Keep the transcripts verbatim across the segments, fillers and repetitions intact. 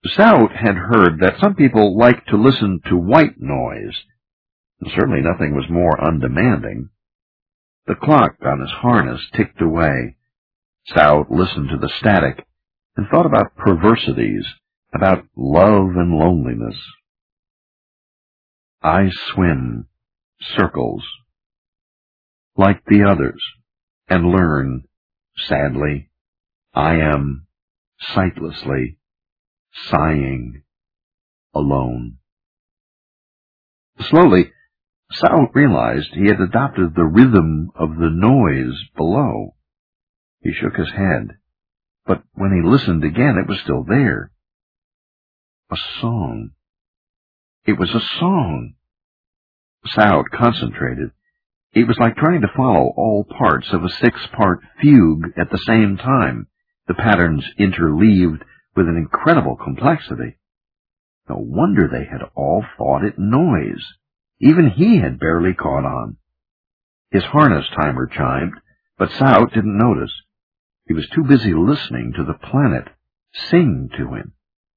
Stout had heard that some people liked to listen to white noise, and certainly nothing was more undemanding. The clock on his harness ticked away. Stout listened to the static and thought about perversities, about love and loneliness. I swim circles like the others and learn, sadly, I am sightlessly sighing alone. Slowly, Stout realized he had adopted the rhythm of the noise below. He shook his head, but when he listened again, it was still there. A song. It was a song. Stout concentrated. It was like trying to follow all parts of a six-part fugue at the same time, the patterns interleaved with an incredible complexity. No wonder they had all thought it noise. Even he had barely caught on. His harness timer chimed, but Stout didn't notice. He was too busy listening to the planet sing to him.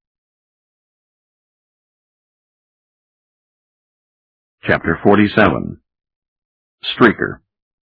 Chapter forty-seven. Streaker.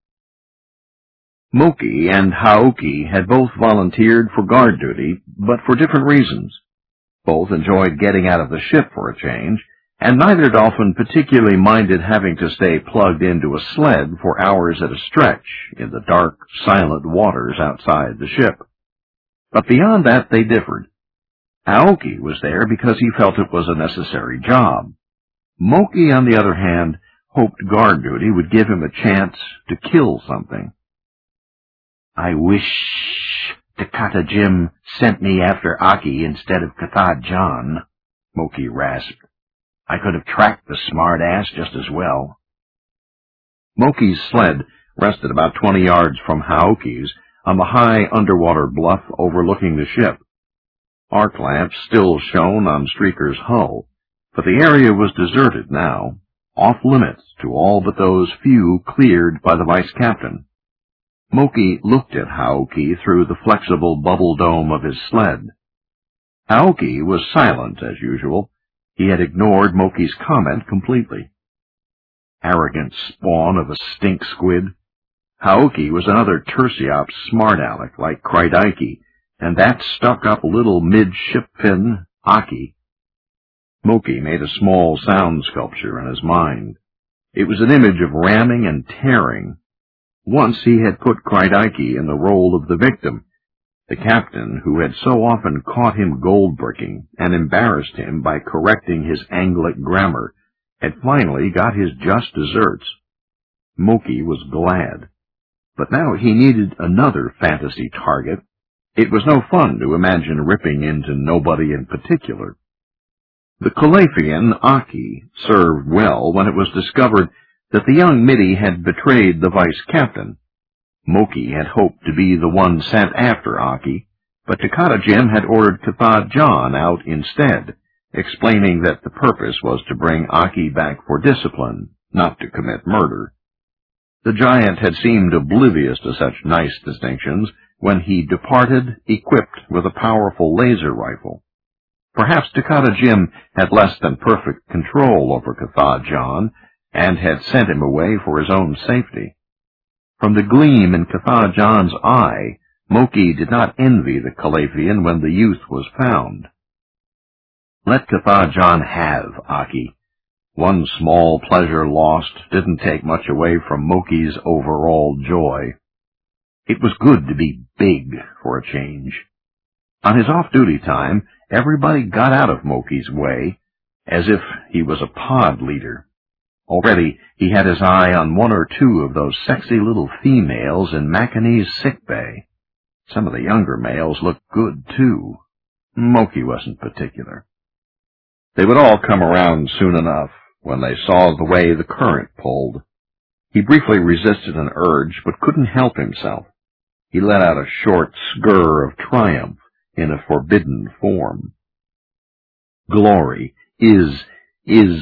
Moki and Haoki had both volunteered for guard duty, but for different reasons. Both enjoyed getting out of the ship for a change, and neither dolphin particularly minded having to stay plugged into a sled for hours at a stretch in the dark, silent waters outside the ship. But beyond that they differed. Haoki was there because he felt it was a necessary job. Moki, on the other hand, hoped guard duty would give him a chance to kill something. I wish Takata Jim sent me after Aki instead of Kathad John, Moki rasped. I could have tracked the smart-ass just as well. Moki's sled rested about twenty yards from Haoki's on the high underwater bluff overlooking the ship. Arc lamps still shone on Streaker's hull, but the area was deserted now, off-limits to all but those few cleared by the vice-captain. Moki looked at Haoki through the flexible bubble dome of his sled. Haoki was silent as usual. He had ignored Moki's comment completely. Arrogant spawn of a stink squid. Haoki was another tertiop smart-aleck like Kreidaiki, and that stuck-up little midshipman Aki. Moki made a small sound sculpture in his mind. It was an image of ramming and tearing. Once he had put Kreidaiki in the role of the victim, the captain who had so often caught him gold-bricking and embarrassed him by correcting his Anglic grammar, had finally got his just deserts. Moki was glad. But now he needed another fantasy target. It was no fun to imagine ripping into nobody in particular. The Calafian Aki served well when it was discovered that the young middy had betrayed the vice-captain. Moki had hoped to be the one sent after Aki, but Takata Jim had ordered Kathad John out instead, explaining that the purpose was to bring Aki back for discipline, not to commit murder. The giant had seemed oblivious to such nice distinctions when he departed equipped with a powerful laser rifle. Perhaps Takata Jim had less than perfect control over Kathad John, and had sent him away for his own safety. From the gleam in Kathad John's eye, Moki did not envy the Calafian when the youth was found. Let Kathad John have Aki. One small pleasure lost didn't take much away from Moki's overall joy. It was good to be big for a change. On his off-duty time, everybody got out of Moki's way, as if he was a pod leader. Already he had his eye on one or two of those sexy little females in Macanese sick bay. Some of the younger males looked good, too. Moki wasn't particular. They would all come around soon enough when they saw the way the current pulled. He briefly resisted an urge, but couldn't help himself. He let out a short skirr of triumph in a forbidden form. Glory is, is,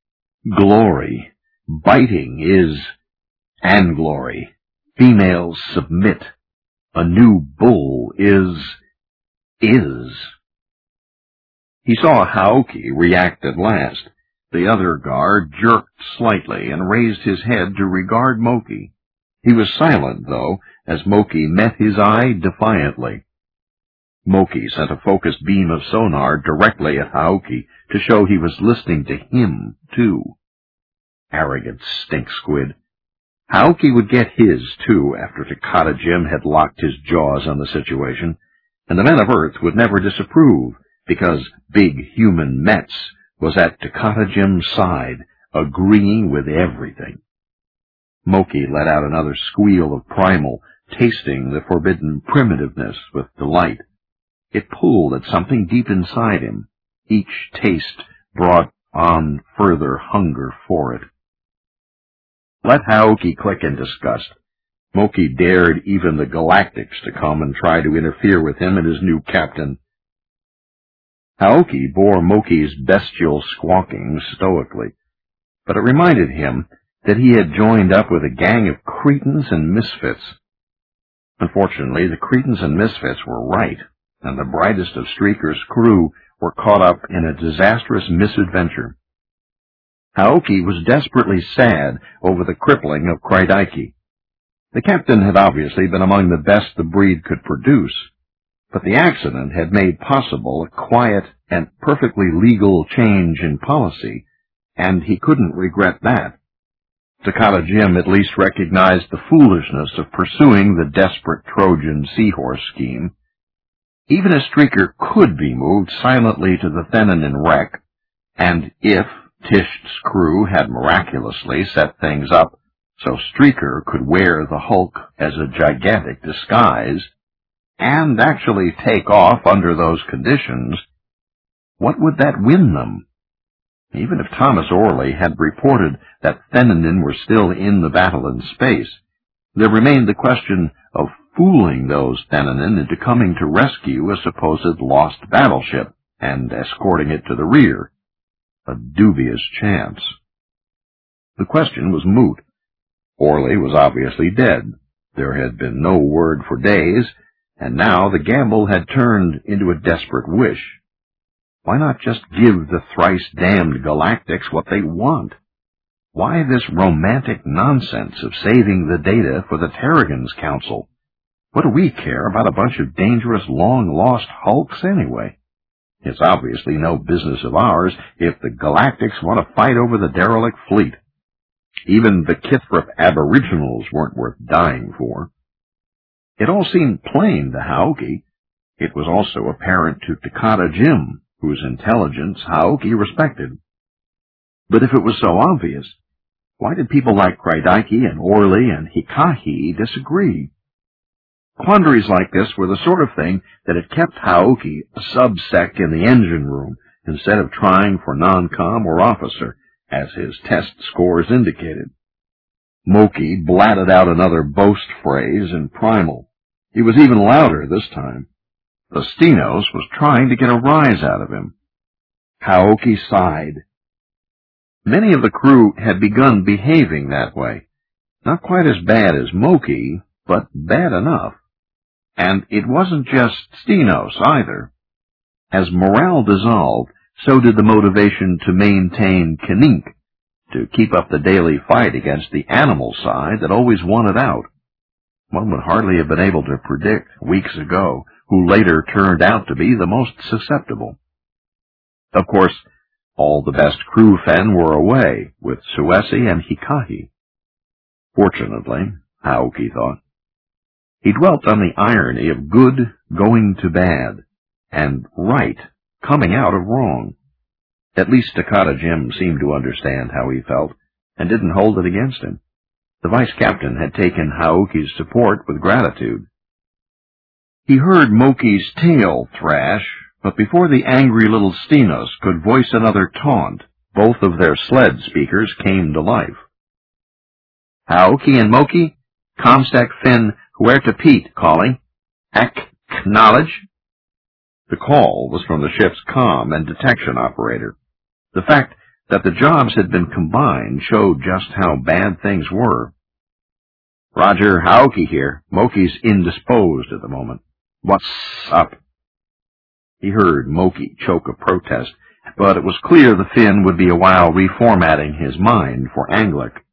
glory. Biting is, and glory. Females submit. A new bull is, is. He saw Haoki react at last. The other guard jerked slightly and raised his head to regard Moki. He was silent, though, as Moki met his eye defiantly. Moki sent a focused beam of sonar directly at Haoki to show he was listening to him, too. Arrogant stink squid. Haoki would get his, too, after Takata Jim had locked his jaws on the situation, and the men of Earth would never disapprove, because Big Human Metz was at Takata Jim's side, agreeing with everything. Moki let out another squeal of primal, tasting the forbidden primitiveness with delight. It pulled at something deep inside him. Each taste brought on further hunger for it. Let Haoki click in disgust. Moki dared even the Galactics to come and try to interfere with him and his new captain. Haoki bore Moki's bestial squawking stoically, but it reminded him that he had joined up with a gang of cretins and misfits. Unfortunately, the cretins and misfits were right, and the brightest of Streaker's crew were caught up in a disastrous misadventure. Haoki was desperately sad over the crippling of Kreidaiki. The captain had obviously been among the best the breed could produce, but the accident had made possible a quiet and perfectly legal change in policy, and he couldn't regret that. Takata Jim at least recognized the foolishness of pursuing the desperate Trojan seahorse scheme. Even a Streaker could be moved silently to the Thenanin wreck, and if Tisht's crew had miraculously set things up so Streaker could wear the Hulk as a gigantic disguise, and actually take off under those conditions, what would that win them? Even if Thomas Orley had reported that Thenanin were still in the battle in space, there remained the question of fooling those Thenanin into coming to rescue a supposed lost battleship and escorting it to the rear. A dubious chance. The question was moot. Orley was obviously dead. There had been no word for days, and now the gamble had turned into a desperate wish. Why not just give the thrice-damned Galactics what they want? Why this romantic nonsense of saving the data for the Terrigens Council? What do we care about a bunch of dangerous, long-lost hulks anyway? It's obviously no business of ours if the Galactics want to fight over the derelict fleet. Even the Kithrop aboriginals weren't worth dying for. It all seemed plain to Haoki. It was also apparent to Takata Jim, whose intelligence Haoki respected. But if it was so obvious, why did people like Kreidaiki and Orley and Hikahi disagree? Quandaries like this were the sort of thing that had kept Haoki a sub-sec in the engine room instead of trying for non-com or officer, as his test scores indicated. Moki blatted out another boast phrase in primal. He was even louder this time. The Stenos was trying to get a rise out of him. Haoki sighed. Many of the crew had begun behaving that way. Not quite as bad as Moki, but bad enough. And it wasn't just Stenos either. As morale dissolved, so did the motivation to maintain Kinink, to keep up the daily fight against the animal side that always wanted out. One would hardly have been able to predict, weeks ago, who later turned out to be the most susceptible. Of course, all the best crew fen were away, with Suesi and Hikahi. Fortunately, Haoki thought. He dwelt on the irony of good going to bad, and right coming out of wrong. At least Takata Jim seemed to understand how he felt, and didn't hold it against him. The vice-captain had taken Haoki's support with gratitude. He heard Moki's tail thrash, but before the angry little Stenos could voice another taunt, both of their sled speakers came to life. Haoki and Moki, Comsec Fin Huerta Pete calling. Acknowledge. The call was from the ship's comm and detection operator. The fact that the jobs had been combined showed just how bad things were. Roger, Haoki here. Moki's indisposed at the moment. What's up? He heard Moki choke a protest, but it was clear the Finn would be a while reformatting his mind for Anglic.